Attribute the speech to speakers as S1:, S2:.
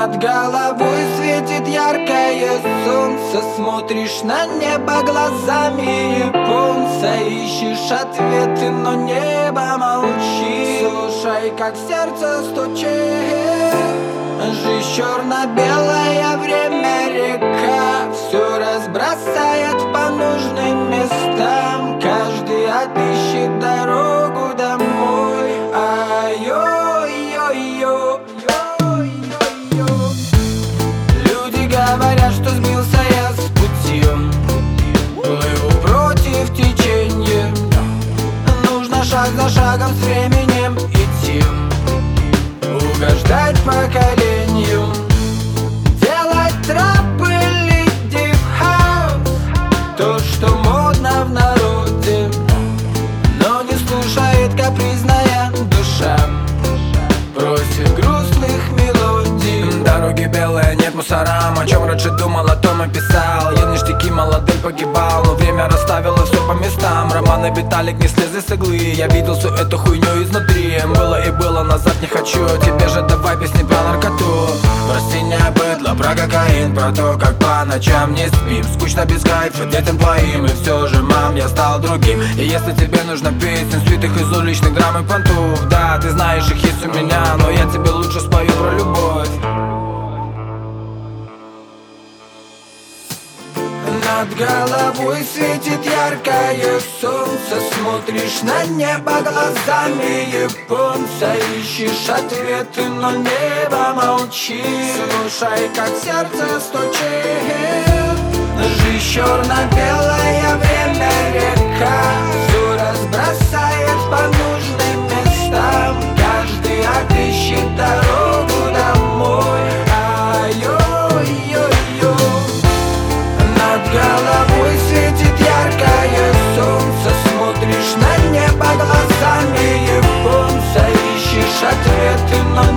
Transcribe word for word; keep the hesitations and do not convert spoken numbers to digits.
S1: Над головой светит яркое солнце. Смотришь на небо глазами японца. Ищешь ответы, но небо молчит. Слушай, как сердце стучит. Жизнь черно-белая, время река. Все разбросает по нужным местам. Каждый отыщет дорогу домой. Ай-ой-ой-ой. Люди говорят, что сбился я с пути. Плыву против течения. Нужно шаг за шагом с временем идти. Угождать поколению. Делать трэп или дип-хаус. То, что модно в народе, но не слушает капризная душа. Просит грустных мелодий.
S2: Дороги белые, нет мусорам. О чем раньше думал, о том и писал. Я ништяки, молодым погибал, но время расставило все по местам. Роман и Виталик не слезли с иглы. Я видел всю эту хуйню изнутри. Было и было, назад не хочу. Тебе же давай песни про наркоту. Про синее быдло, про кокаин, про то, как по ночам не спим. Скучно без кайфа детям твоим. И все же, мам, я стал другим. И если тебе нужно песен, свитых из уличных драм и понтов, да, ты знаешь, их есть у меня, но я тебе лучше спою про любовь.
S1: Над головой светит яркое солнце. Смотришь на небо глазами японца. Ищешь ответы, но небо молчит. Слушай, как сердце стучит. Жизнь черно-белая, время река. Все разбросает по нужным местам. Каждый отыщет дорогу домой. Ай-ой-ой-ой. Над головой светит яркое солнце. Смотришь на небо глазами японца. Ищешь ответы, но